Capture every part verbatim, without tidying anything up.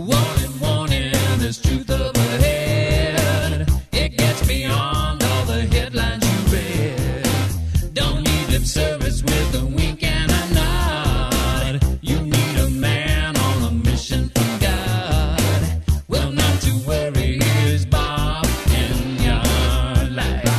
Warning, warning, there's truth up ahead. It gets beyond all the headlines you read. Don't need lip service with a wink and a nod. You need a man on a mission from God. Well, not to worry, here's Bob in your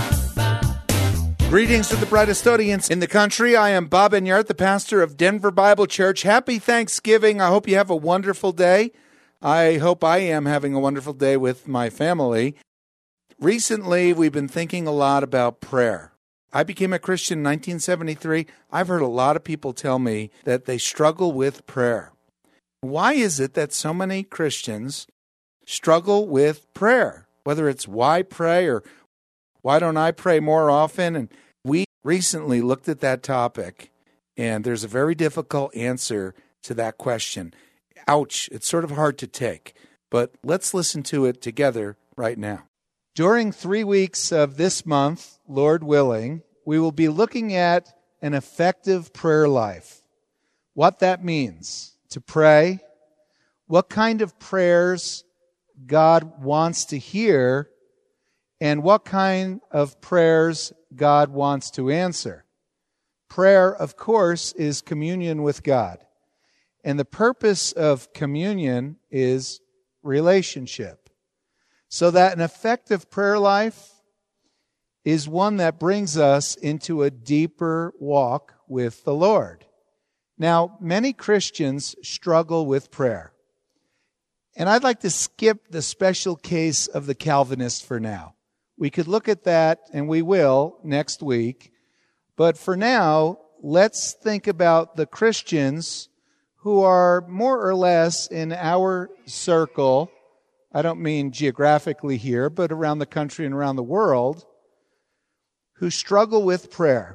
life. Greetings to the brightest audience in the country. I am Bob Enyart, the pastor of Denver Bible Church. Happy Thanksgiving. I hope you have a wonderful day. I hope I am having a wonderful day with my family. Recently, we've been thinking a lot about prayer. I became a Christian in nineteen seventy-three. I've heard a lot of people tell me that they struggle with prayer. Why is it that so many Christians struggle with prayer? Whether it's why pray or why don't I pray more often? And we recently looked at that topic, and there's a very difficult answer to that question. Ouch, it's sort of hard to take, but let's listen to it together right now. During three weeks of this month, Lord willing, we will be looking at an effective prayer life. What that means to pray, what kind of prayers God wants to hear, and what kind of prayers God wants to answer. Prayer, of course, is communion with God. And the purpose of communion is relationship. So that an effective prayer life is one that brings us into a deeper walk with the Lord. Now, many Christians struggle with prayer. And I'd like to skip the special case of the Calvinists for now. We could look at that, and we will next week. But for now, let's think about the Christians who are more or less in our circle. I don't mean geographically here, but around the country and around the world, who struggle with prayer.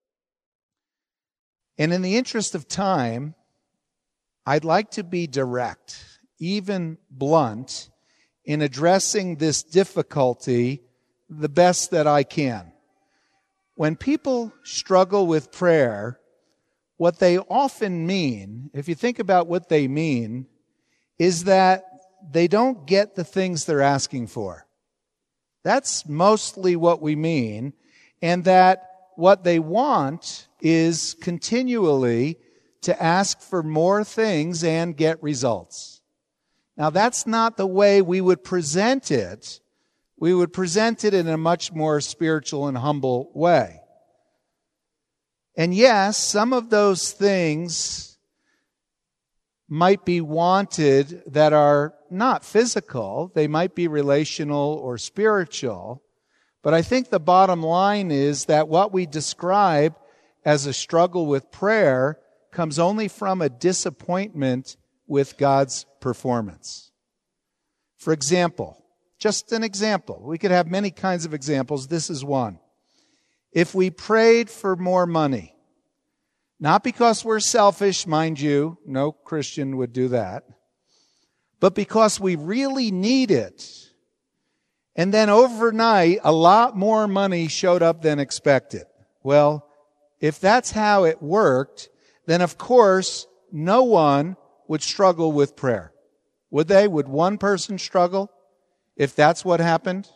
And in the interest of time, I'd like to be direct, even blunt, in addressing this difficulty the best that I can. When people struggle with prayer, what they often mean, if you think about what they mean, is that they don't get the things they're asking for. That's mostly what we mean, and that what they want is continually to ask for more things and get results. Now, that's not the way we would present it. We would present it in a much more spiritual and humble way. And yes, some of those things might be wanted that are not physical. They might be relational or spiritual. But I think the bottom line is that what we describe as a struggle with prayer comes only from a disappointment with God's performance. For example, just an example. We could have many kinds of examples. This is one. If we prayed for more money, not because we're selfish, mind you, no Christian would do that, but because we really need it, and then overnight a lot more money showed up than expected. Well, if that's how it worked, then of course no one would struggle with prayer. Would they? Would one person struggle if that's what happened?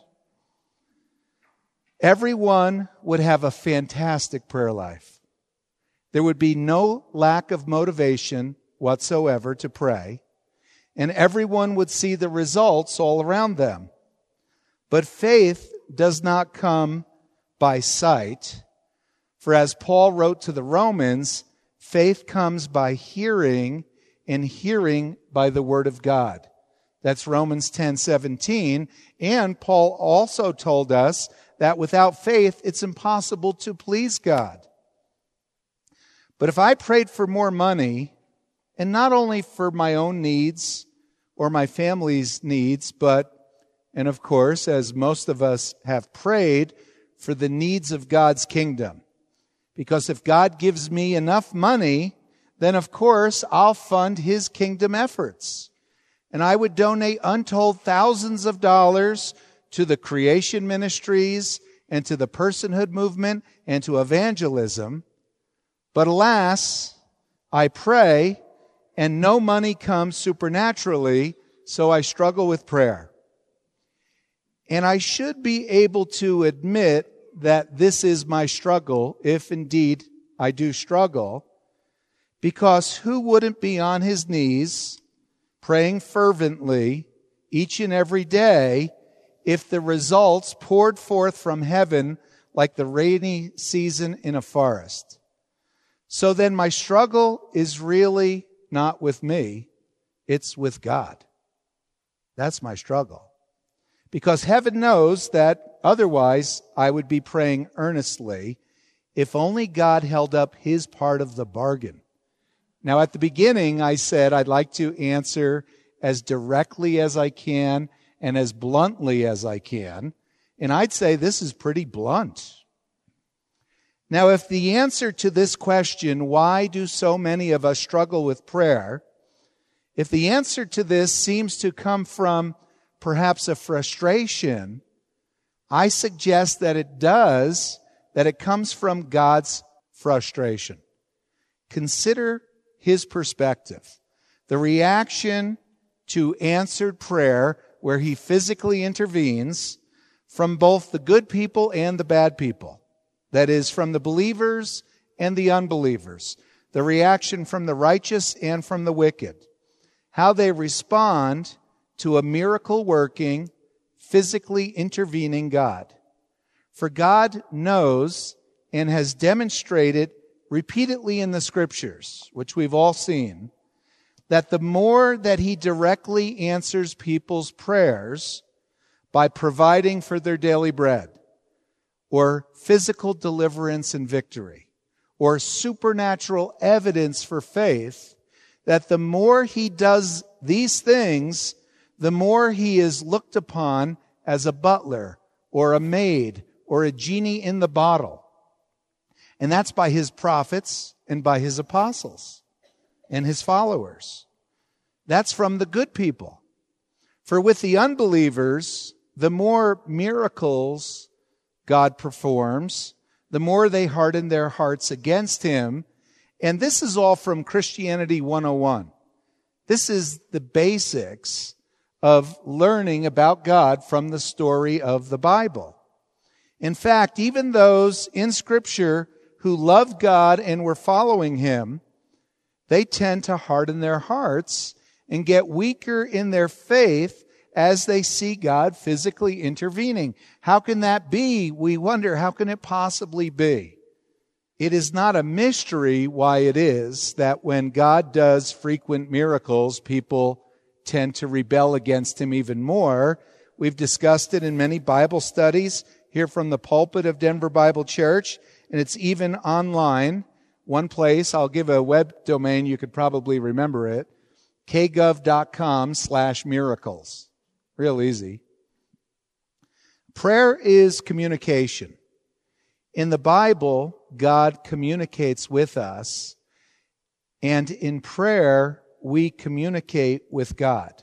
Everyone would have a fantastic prayer life. There would be no lack of motivation whatsoever to pray, and everyone would see the results all around them. But faith does not come by sight, for as Paul wrote to the Romans, faith comes by hearing, and hearing by the word of God. That's Romans ten seventeen. And Paul also told us that without faith, it's impossible to please God. But if I prayed for more money, and not only for my own needs or my family's needs, but, and of course, as most of us have prayed, for the needs of God's kingdom. Because if God gives me enough money, then of course I'll fund His kingdom efforts. And I would donate untold thousands of dollars to the creation ministries and to the personhood movement and to evangelism. But alas, I pray and no money comes supernaturally, so I struggle with prayer. And I should be able to admit that this is my struggle, if indeed I do struggle, because who wouldn't be on his knees praying fervently each and every day if the results poured forth from heaven like the rainy season in a forest? So then my struggle is really not with me, it's with God. That's my struggle. Because heaven knows that otherwise I would be praying earnestly if only God held up his part of the bargain. Now at the beginning I said I'd like to answer as directly as I can and as bluntly as I can, and I'd say this is pretty blunt. Now if the answer to this question, why do so many of us struggle with prayer, if the answer to this seems to come from perhaps a frustration, I suggest that it does, that it comes from God's frustration. Consider his perspective. The reaction to answered prayer, where he physically intervenes, from both the good people and the bad people. That is, from the believers and the unbelievers. The reaction from the righteous and from the wicked. How they respond to a miracle-working, physically intervening God. For God knows and has demonstrated repeatedly in the Scriptures, which we've all seen, that the more that he directly answers people's prayers by providing for their daily bread, or physical deliverance and victory, or supernatural evidence for faith, that the more he does these things, the more he is looked upon as a butler or a maid or a genie in the bottle. And that's by his prophets and by his apostles and his followers. That's from the good people. For with the unbelievers, the more miracles God performs, the more they harden their hearts against him. And this is all from Christianity one oh one. This is the basics of learning about God from the story of the Bible. In fact, even those in Scripture who loved God and were following him, they tend to harden their hearts and get weaker in their faith as they see God physically intervening. How can that be? We wonder, how can it possibly be? It is not a mystery why it is that when God does frequent miracles, people tend to rebel against him even more. We've discussed it in many Bible studies here from the pulpit of Denver Bible Church, and it's even online. One place, I'll give a web domain, you could probably remember it, kgov.com slash miracles. Real easy. Prayer is communication. In the Bible, God communicates with us, and in prayer, we communicate with God.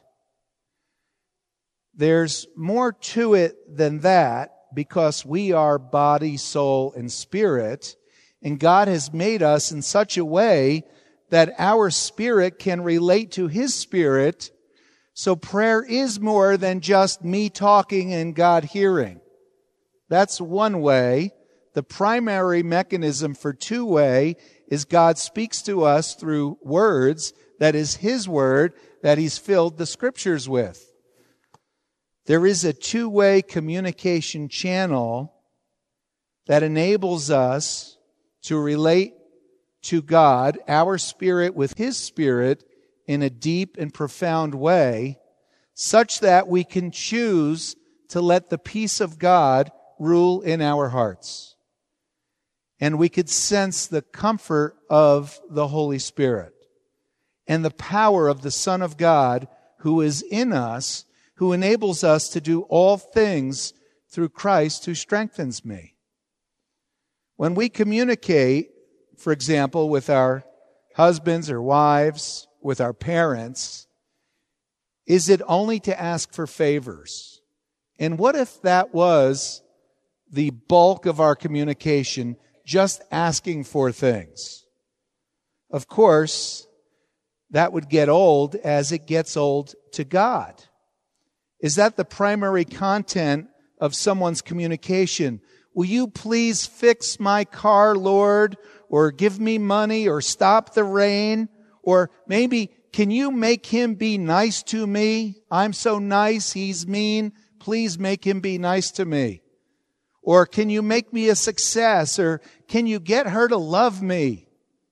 There's more to it than that because we are body, soul, and spirit, and God has made us in such a way that our spirit can relate to his spirit. So prayer is more than just me talking and God hearing. That's one way. The primary mechanism for two-way is God speaks to us through words, that is his word, that he's filled the Scriptures with. There is a two-way communication channel that enables us to relate to God, our spirit with his spirit, in a deep and profound way, such that we can choose to let the peace of God rule in our hearts. And we could sense the comfort of the Holy Spirit and the power of the Son of God who is in us, who enables us to do all things through Christ who strengthens me. When we communicate, for example, with our husbands or wives, with our parents, is it only to ask for favors? And what if that was the bulk of our communication, just asking for things? Of course, that would get old as it gets old to God? Is that the primary content of someone's communication? Will you please fix my car, Lord? Or give me money, or stop the rain? Or maybe, can you make him be nice to me? I'm so nice, he's mean. Please make him be nice to me. Or can you make me a success? Or can you get her to love me?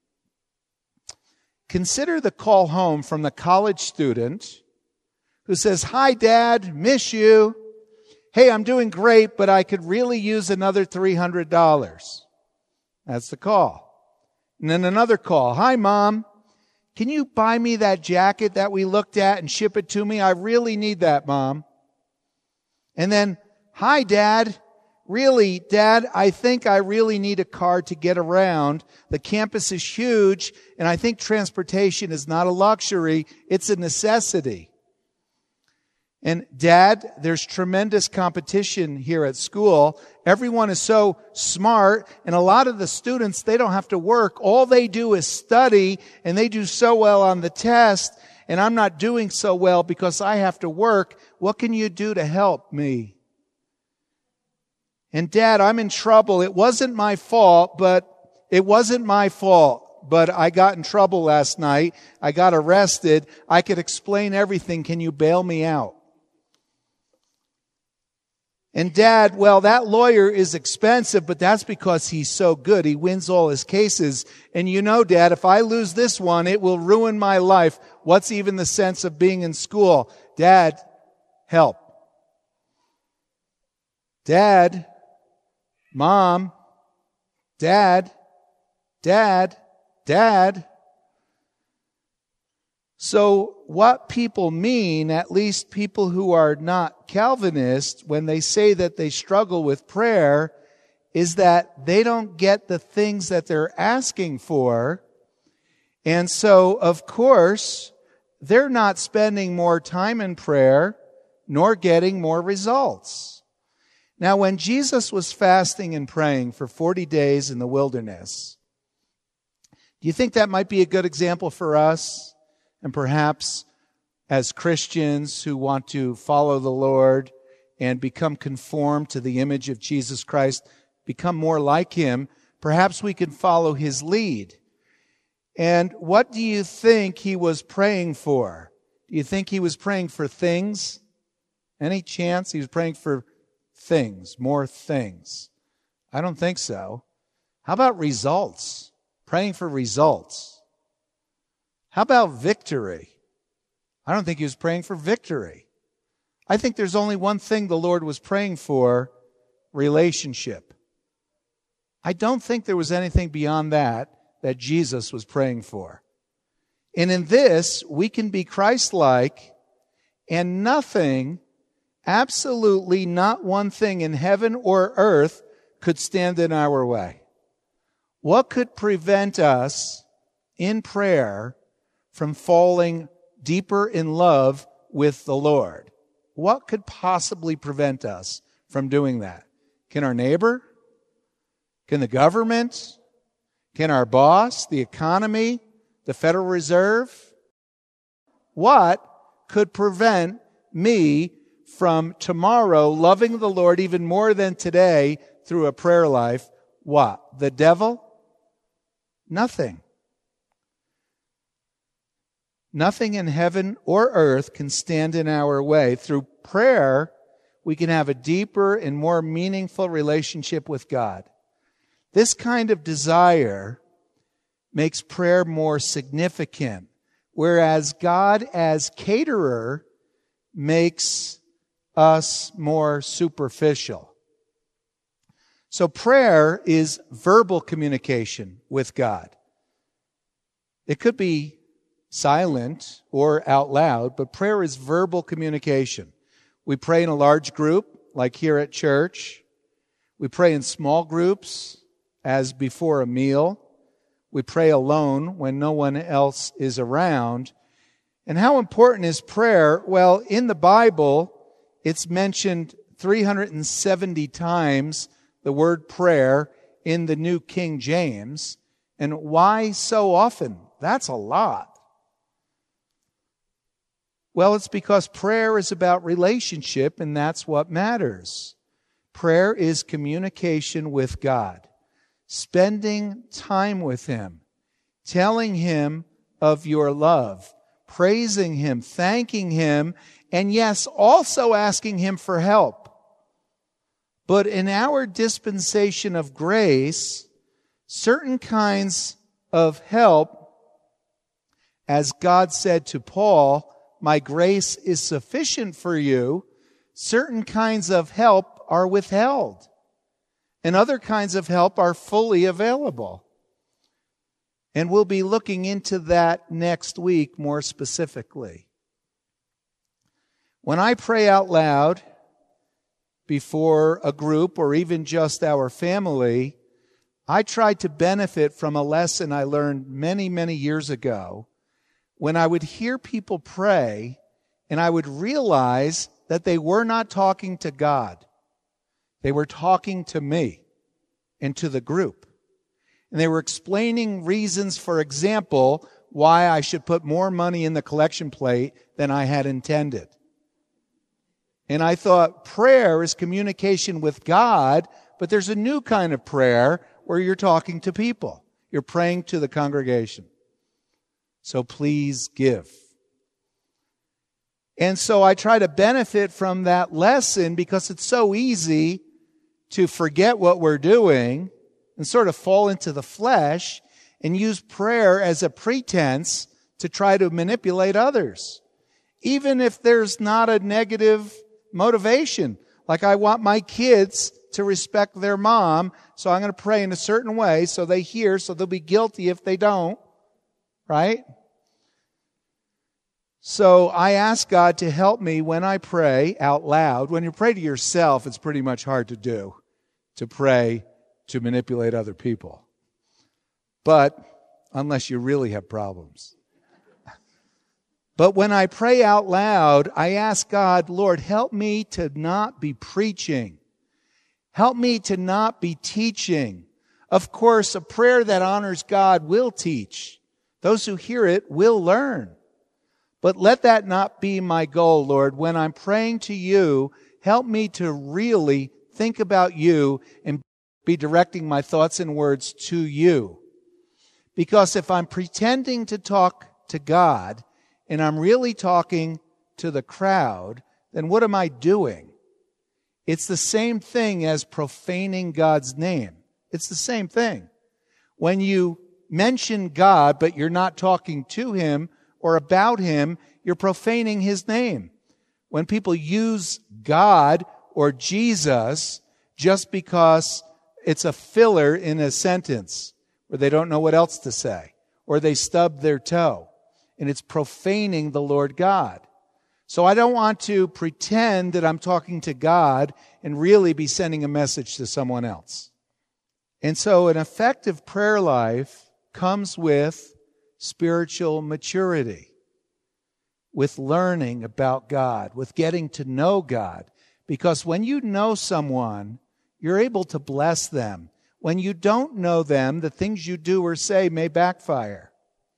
Consider the call home from the college student who says, "Hi, Dad, miss you. Hey, I'm doing great, but I could really use another three hundred dollars. That's the call. And then another call. "Hi, Mom. Can you buy me that jacket that we looked at and ship it to me? I really need that, Mom." And then, "Hi, Dad. Really, Dad, I think I really need a car to get around. The campus is huge, and I think transportation is not a luxury. It's a necessity." And Dad, there's tremendous competition here at school. Everyone is so smart, and a lot of the students, they don't have to work. All they do is study, and they do so well on the test, and I'm not doing so well because I have to work. What can you do to help me? And Dad, I'm in trouble. It wasn't my fault, but it wasn't my fault. But I got in trouble last night. I got arrested. I could explain everything. Can you bail me out? And Dad, well, that lawyer is expensive, but that's because he's so good. He wins all his cases. And you know, Dad, if I lose this one, it will ruin my life. What's even the sense of being in school? Dad, help. Dad, Mom, Dad, Dad, Dad. So what people mean, at least people who are not Calvinists, when they say that they struggle with prayer, is that they don't get the things that they're asking for. And so, of course, they're not spending more time in prayer, nor getting more results. Now, when Jesus was fasting and praying for forty days in the wilderness, do you think that might be a good example for us? And perhaps as Christians who want to follow the Lord and become conformed to the image of Jesus Christ, become more like Him, perhaps we can follow His lead. And what do you think He was praying for? Do you think He was praying for things? Any chance He was praying for things, more things? I don't think so. How about results? Praying for results. How about victory? I don't think He was praying for victory. I think there's only one thing the Lord was praying for: relationship. I don't think there was anything beyond that that Jesus was praying for. And in this, we can be Christ-like, and nothing, absolutely not one thing in heaven or earth could stand in our way. What could prevent us in prayer from falling deeper in love with the Lord? What could possibly prevent us from doing that? Can our neighbor? Can the government? Can our boss? The economy? The Federal Reserve? What could prevent me from tomorrow loving the Lord even more than today through a prayer life? What? The devil? Nothing. Nothing in heaven or earth can stand in our way. Through prayer, we can have a deeper and more meaningful relationship with God. This kind of desire makes prayer more significant, whereas God as caterer makes us more superficial. So prayer is verbal communication with God. It could be silent or out loud, but prayer is verbal communication. We pray in a large group, like here at church. We pray in small groups, as before a meal. We pray alone when no one else is around. And how important is prayer? Well, in the Bible, it's mentioned three hundred seventy times, the word prayer, in the New King James. And why so often? That's a lot. Well, it's because prayer is about relationship, and that's what matters. Prayer is communication with God, spending time with Him, telling Him of your love, praising Him, thanking Him, and yes, also asking Him for help. But in our dispensation of grace, certain kinds of help, as God said to Paul, my grace is sufficient for you, certain kinds of help are withheld, and other kinds of help are fully available. And we'll be looking into that next week more specifically. When I pray out loud before a group or even just our family, I try to benefit from a lesson I learned many, many years ago when I would hear people pray and I would realize that they were not talking to God. They were talking to me and to the group. And they were explaining reasons, for example, why I should put more money in the collection plate than I had intended. And I thought prayer is communication with God, but there's a new kind of prayer where you're talking to people. You're praying to the congregation. So please give. And so I try to benefit from that lesson because it's so easy to forget what we're doing and sort of fall into the flesh and use prayer as a pretense to try to manipulate others. Even if there's not a negative motivation. Like I want my kids to respect their mom, so I'm going to pray in a certain way so they hear, so they'll be guilty if they don't. Right? So I ask God to help me when I pray out loud. When you pray to yourself, it's pretty much hard to do, to pray to manipulate other people. But unless you really have problems. But when I pray out loud, I ask God, Lord, help me to not be preaching. Help me to not be teaching. Of course, a prayer that honors God will teach. Those who hear it will learn. But let that not be my goal, Lord. When I'm praying to you, help me to really think about you and be directing my thoughts and words to you. Because if I'm pretending to talk to God and I'm really talking to the crowd, then what am I doing? It's the same thing as profaning God's name. It's the same thing. When you mention God, but you're not talking to Him or about Him, you're profaning His name. When people use God or Jesus just because it's a filler in a sentence where they don't know what else to say, or they stub their toe, and it's profaning the Lord God. So I don't want to pretend that I'm talking to God and really be sending a message to someone else. And so an effective prayer life comes with spiritual maturity, with learning about God, with getting to know God. Because when you know someone, you're able to bless them. When you don't know them, the things you do or say may backfire.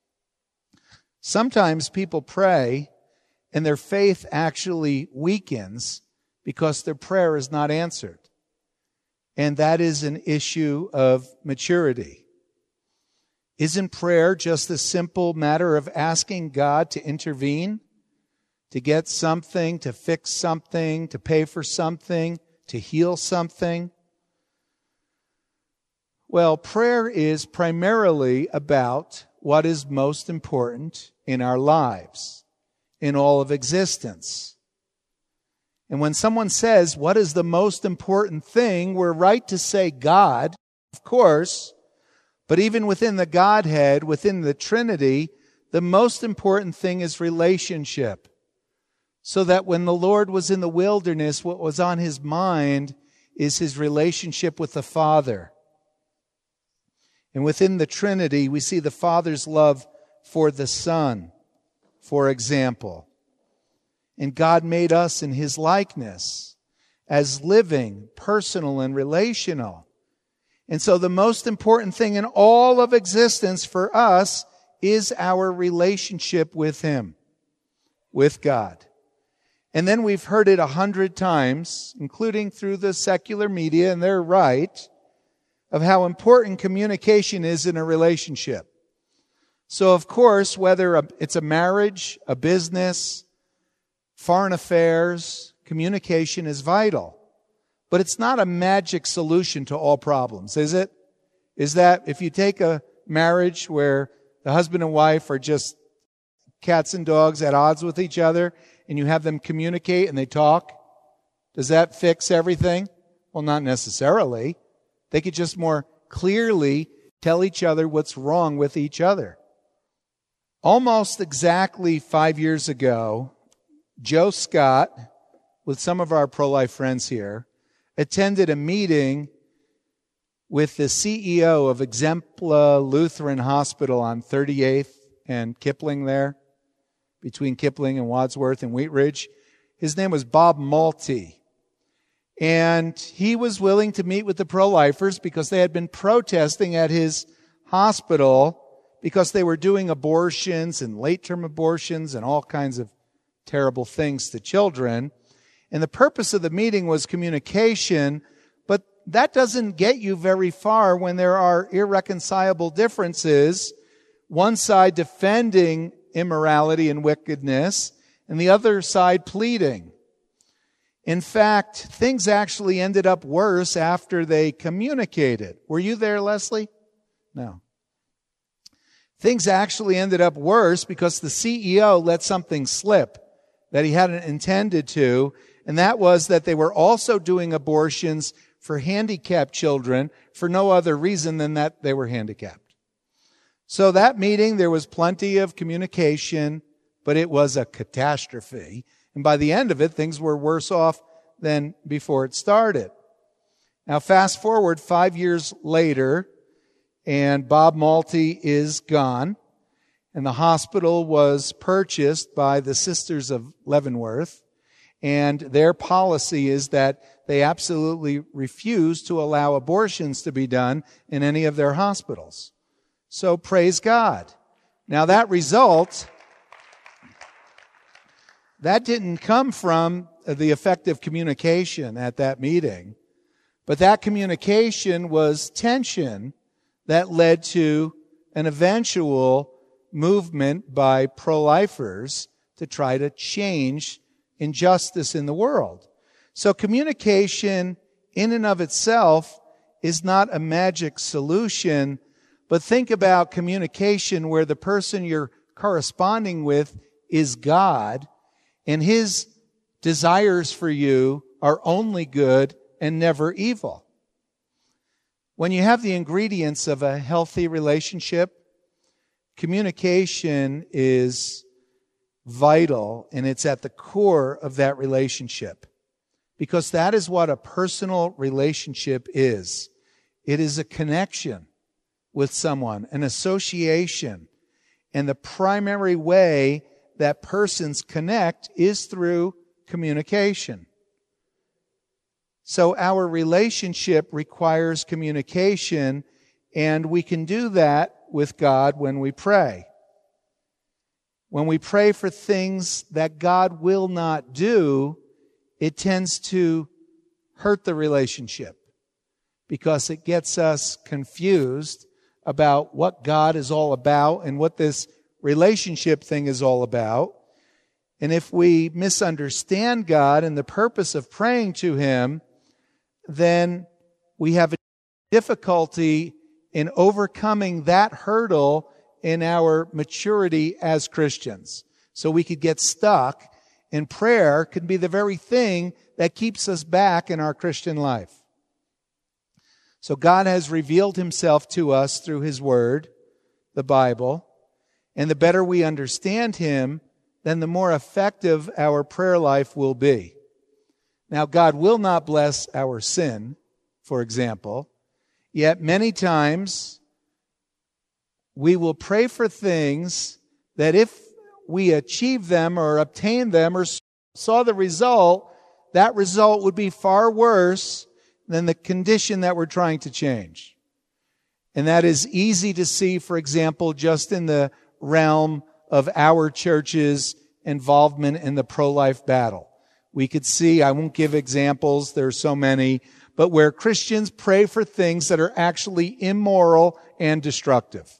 Sometimes people pray and their faith actually weakens because their prayer is not answered. And that is an issue of maturity. Isn't prayer just a simple matter of asking God to intervene, to get something, to fix something, to pay for something, to heal something? Well, prayer is primarily about what is most important in our lives, in all of existence. And when someone says, what is the most important thing, we're right to say God, of course. But even within the Godhead, within the Trinity, the most important thing is relationship. So that when the Lord was in the wilderness, what was on His mind is His relationship with the Father. And within the Trinity, we see the Father's love for the Son, for example. And God made us in His likeness as living, personal, and relational. And so the most important thing in all of existence for us is our relationship with Him. with God. And then we've heard it a hundred times, including through the secular media, and they're right, of how important communication is in a relationship. So, of course, whether it's a marriage, a business, foreign affairs, communication is vital. But it's not a magic solution to all problems, is it? Is that if you take a marriage where the husband and wife are just cats and dogs at odds with each other, and you have them communicate and they talk, does that fix everything? Well, not necessarily. They could just more clearly tell each other what's wrong with each other. Almost exactly five years ago, Joe Scott, with some of our pro-life friends here, attended a meeting with the C E O of Exempla Lutheran Hospital on thirty-eighth and Kipling there, between Kipling and Wadsworth and Wheat Ridge. His name was Bob Malty. And he was willing to meet with the pro-lifers because they had been protesting at his hospital because they were doing abortions and late-term abortions and all kinds of terrible things to children. And the purpose of the meeting was communication, but that doesn't get you very far when there are irreconcilable differences, one side defending immorality and wickedness, and the other side pleading. In fact, things actually ended up worse after they communicated. Were you there, Leslie? No. Things actually ended up worse because the C E O let something slip that he hadn't intended to, and that was that they were also doing abortions for handicapped children for no other reason than that they were handicapped. So that meeting, there was plenty of communication, but it was a catastrophe. And by the end of it, things were worse off than before it started. Now, fast forward five years later, and Bob Malty is gone, and the hospital was purchased by the Sisters of Leavenworth, and their policy is that they absolutely refuse to allow abortions to be done in any of their hospitals. So praise God. Now that result, that didn't come from the effective communication at that meeting, but that communication was tension that led to an eventual movement by pro-lifers to try to change injustice in the world. So communication in and of itself is not a magic solution, but think about communication where the person you're corresponding with is God, and His desires for you are only good and never evil. When you have the ingredients of a healthy relationship, communication is vital, and it's at the core of that relationship. Because that is what a personal relationship is. It is a connection with someone, an association. And the primary way that persons connect is through communication. So our relationship requires communication, and we can do that with God when we pray. When we pray for things that God will not do, it tends to hurt the relationship because it gets us confused about what God is all about and what this relationship thing is all about. And if we misunderstand God and the purpose of praying to Him, then we have a difficulty in overcoming that hurdle in our maturity as Christians. So we could get stuck, and prayer can be the very thing that keeps us back in our Christian life. So God has revealed Himself to us through His Word, the Bible, and the better we understand Him, then the more effective our prayer life will be. Now, God will not bless our sin, for example, yet many times we will pray for things that if we achieve them or obtain them or saw the result, that result would be far worse than the condition that we're trying to change. And that is easy to see, for example, just in the realm of our churches involvement in the pro-life battle. We could see, I won't give examples, there are so many, but where Christians pray for things that are actually immoral and destructive.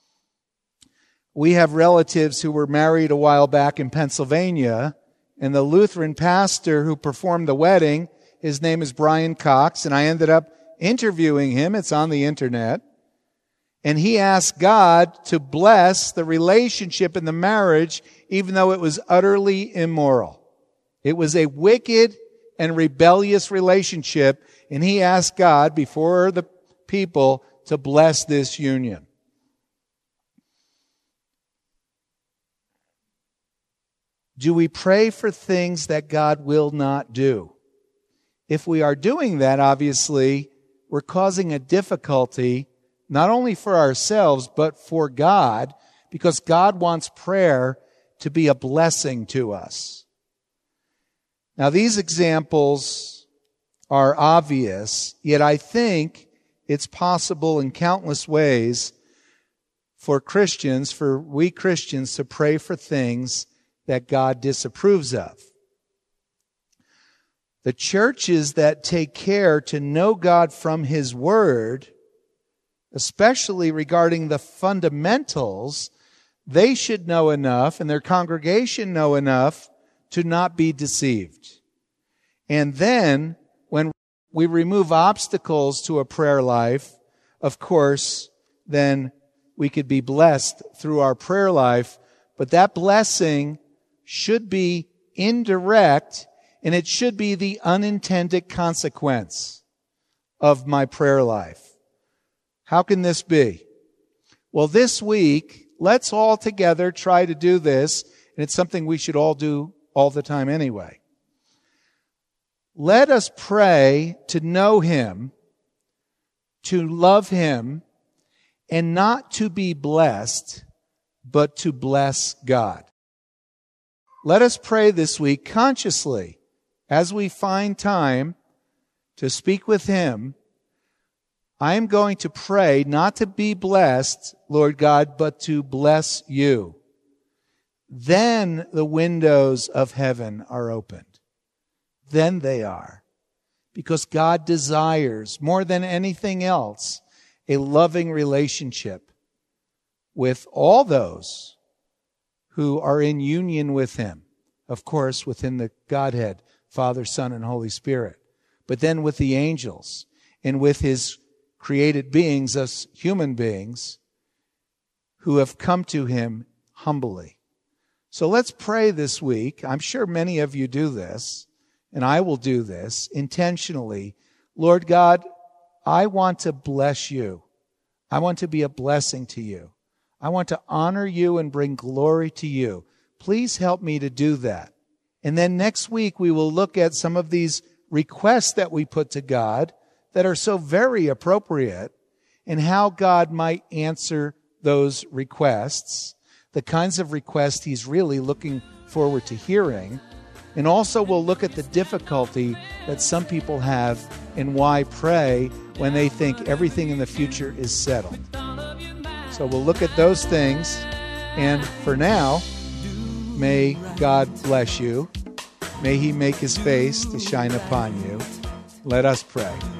We have relatives who were married a while back in Pennsylvania, and the Lutheran pastor who performed the wedding, his name is Brian Cox, and I ended up interviewing him. It's on the internet. And he asked God to bless the relationship in the marriage, even though it was utterly immoral. It was a wicked and rebellious relationship, and he asked God before the people to bless this union. Do we pray for things that God will not do? If we are doing that, obviously, we're causing a difficulty not only for ourselves, but for God, because God wants prayer to be a blessing to us. Now, these examples are obvious, yet I think it's possible in countless ways for Christians, for we Christians, to pray for things that God disapproves of. The churches that take care to know God from His Word, especially regarding the fundamentals, they should know enough, and their congregation know enough, to not be deceived. And then, when we remove obstacles to a prayer life, of course, then we could be blessed through our prayer life, but that blessing should be indirect, and it should be the unintended consequence of my prayer life. How can this be? Well, this week, let's all together try to do this, and it's something we should all do all the time anyway. Let us pray to know Him, to love Him, and not to be blessed, but to bless God. Let us pray this week consciously, as we find time to speak with Him. I am going to pray not to be blessed, Lord God, but to bless you. Then the windows of heaven are opened. Then they are. Because God desires, more than anything else, a loving relationship with all those who are in union with Him. Of course, within the Godhead, Father, Son, and Holy Spirit. But then with the angels and with His created beings, us human beings, who have come to Him humbly. So let's pray this week. I'm sure many of you do this, and I will do this intentionally. Lord God, I want to bless you. I want to be a blessing to you. I want to honor you and bring glory to you. Please help me to do that. And then next week we will look at some of these requests that we put to God that are so very appropriate, and how God might answer those requests, the kinds of requests He's really looking forward to hearing. And also we'll look at the difficulty that some people have in why pray when they think everything in the future is settled. So we'll look at those things, and for now, may God bless you. May He make His face to shine upon you. Let us pray.